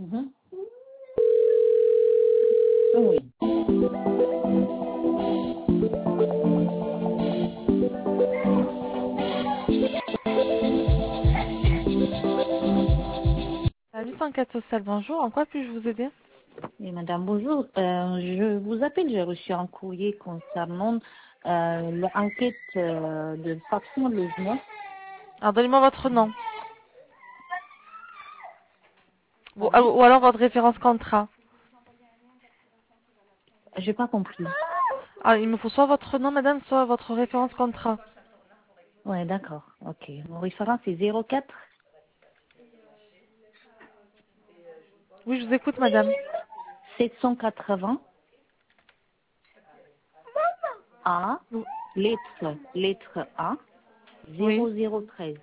Mhm. Oui. Service enquête sociale, bonjour. En quoi puis-je vous aider? Et madame, bonjour. Je vous appelle, j'ai reçu un courrier concernant l'enquête de faction logement. Alors, donnez-moi votre nom. Pardon? Ou alors votre référence contrat. J'ai pas compris. Alors, il me faut soit votre nom, madame, soit votre référence contrat. Ouais, d'accord. Ok. Mon référence c'est 04 Oui, je vous écoute, madame. 780 A, lettre A, Oui. 0013.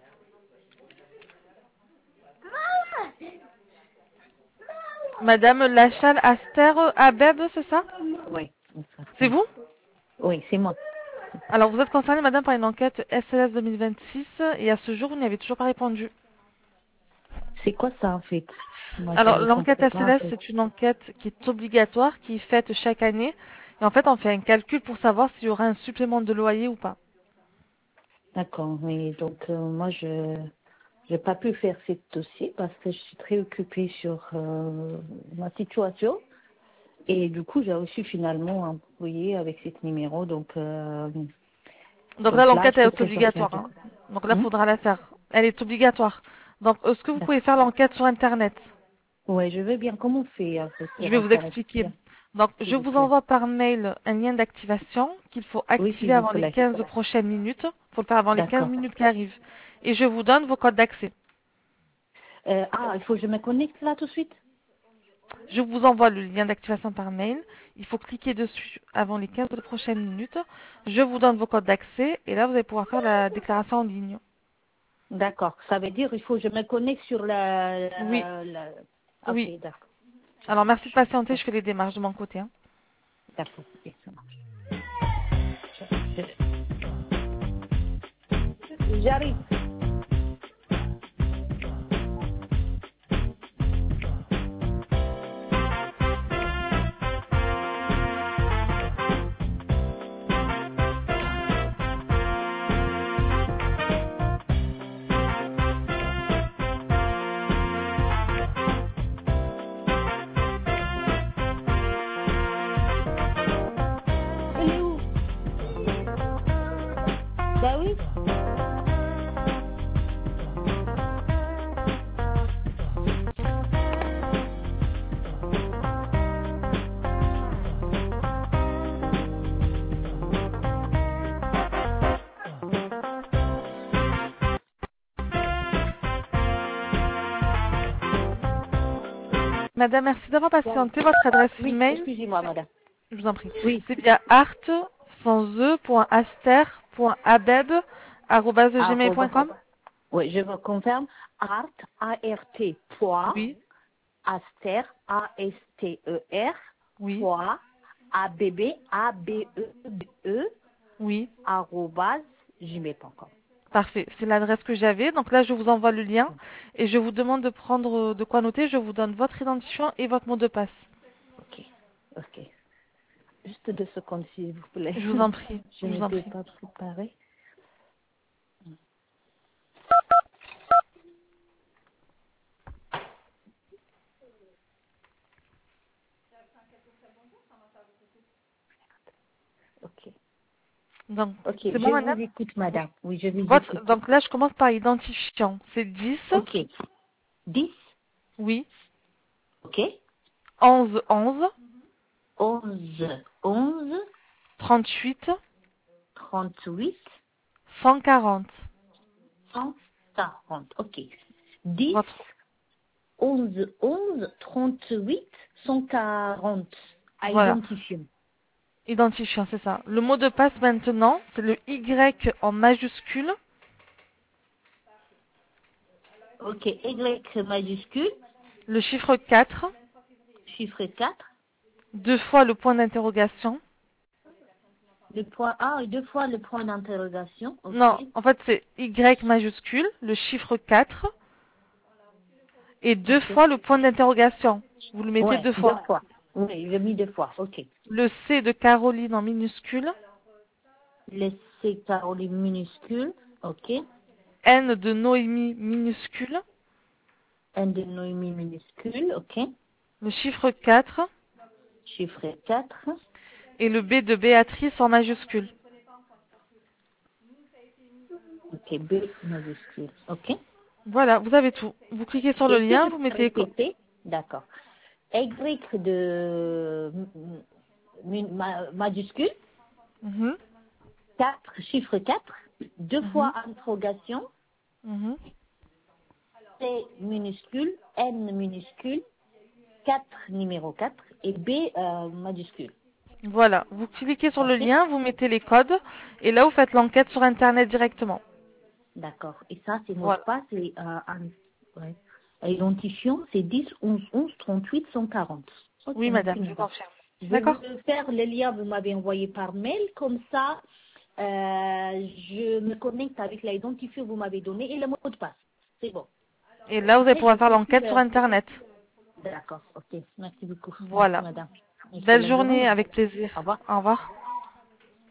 Madame Lachal Aster Abeb, c'est ça? Oui, c'est ça. C'est vous? Oui, c'est moi. Alors, vous êtes concernée, madame, par une enquête SLS 2026 et à ce jour, vous n'y avez toujours pas répondu. C'est quoi ça en fait? Moi, Alors, je l'enquête comprends pas en SLS, fait. c'est une enquête qui est obligatoire, qui est faite chaque année. Et en fait, on fait un calcul pour savoir s'il y aura un supplément de loyer ou pas. D'accord, oui. Donc moi, je n'ai pas pu faire ce dossier parce que je suis très occupée sur ma situation. Et du coup, j'ai reçu finalement un courrier avec ce numéro. Donc là, Donc là, l'enquête je peux est préparer un obligatoire, peu. hein. Donc là, il faudra la faire. Elle est obligatoire. Donc, est-ce que vous pouvez D'accord. faire l'enquête sur Internet? Ouais, je veux bien. Comment on fait un peu Je sur vais vous Internet, expliquer. bien, Donc, je s'il vous vous plaît? envoie par mail un lien d'activation qu'il faut Oui, activer s'il vous avant les plaît. 15 prochaines minutes. Il faut le faire avant les 15 D'accord. minutes qui arrivent. Et je vous donne vos codes d'accès. Il faut que je me connecte là tout de suite? Je vous envoie le lien d'activation par mail. Il faut cliquer dessus avant les 15 prochaines minutes. Je vous donne vos codes d'accès et là, vous allez pouvoir faire la déclaration en ligne. D'accord. Ça veut dire il faut que je me connecte sur Oui, Ok, oui. d'accord. Alors, merci de Je- patienter. Je fais les démarches de mon côté, hein. D'accord. Ok, ça marche. J'arrive. Elle est où? Bah oui. Madame, merci d'avoir patienté. Votre adresse Oui, email, excusez-moi, madame. je vous en prie, Oui. c'est bien art sans Arroba. e.aster.abeb@gmail.com. Oui, je vous confirme. ART, point, Oui, Aster, ASTER, oui, point, ABBE, oui. arrobase, gmail.com. Parfait. C'est l'adresse que j'avais. Donc là, je vous envoie le lien et je vous demande de prendre de quoi noter. Je vous donne votre identifiant et votre mot de passe. Ok, ok. Juste 2 secondes, s'il vous plaît. Je vous en prie. Je Je vous en n'étais prie. pas préparée. Ok. Donc, Ok, c'est bon, je vous madame? écoute, madame. Oui, je vous Votre, écoute. donc là, je commence par identifiant. C'est 10, Ok. 10, oui, ok. 11, 11, 11, 11, 38, 38, 140. 140. Ok. 10, Votre 11, 11, 38, 140. À Voilà. identifier. Identifiant, c'est ça. Le mot de passe maintenant, c'est le Y en majuscule, Ok. Y majuscule, le chiffre 4, chiffre 4, deux fois le point d'interrogation. le point A et 2 fois le point d'interrogation. Ok. Non, en fait, c'est Y majuscule, le chiffre 4, et 2 Ok. fois le point d'interrogation. Vous le mettez Ouais, 2 deux fois. fois. Oui, j'ai mis 2 fois. Ok. Le C de Caroline en minuscule. Le C Caroline minuscule. Ok. N de Noémie minuscule. N de Noémie minuscule. Ok. Le chiffre 4. Chiffre 4. Et le B de Béatrice en majuscule. Ok. B majuscule. Ok. Voilà, vous avez tout. Vous cliquez sur le Est-ce que lien, je vous peux mettez... répéter? D'accord. Y de majuscule. Mhm, 4 chiffre 4. Deux mhm, fois interrogation. mhm. C minuscule. N minuscule. 4 numéro 4 et B majuscule. Voilà, vous cliquez sur le Ok, lien, vous mettez les codes, et là vous faites l'enquête sur Internet directement. d'accord. Et ça, c'est mot de Voilà. passe et ouais. Identifiant, c'est 10 11 11 38 140. Ok, Oui, merci madame, je madame. confirme. Je D'accord? vais faire le lien que vous m'avez envoyé par mail, comme ça, je me connecte avec l'identifiant que vous m'avez donné et le mot de passe. C'est bon. Et là, vous allez Après, je pouvoir faire continue. l'enquête sur Internet. D'accord, ok. Merci beaucoup. Merci Voilà. madame. Belle Excellente journée, journée, madame. avec plaisir. Au revoir. Au revoir.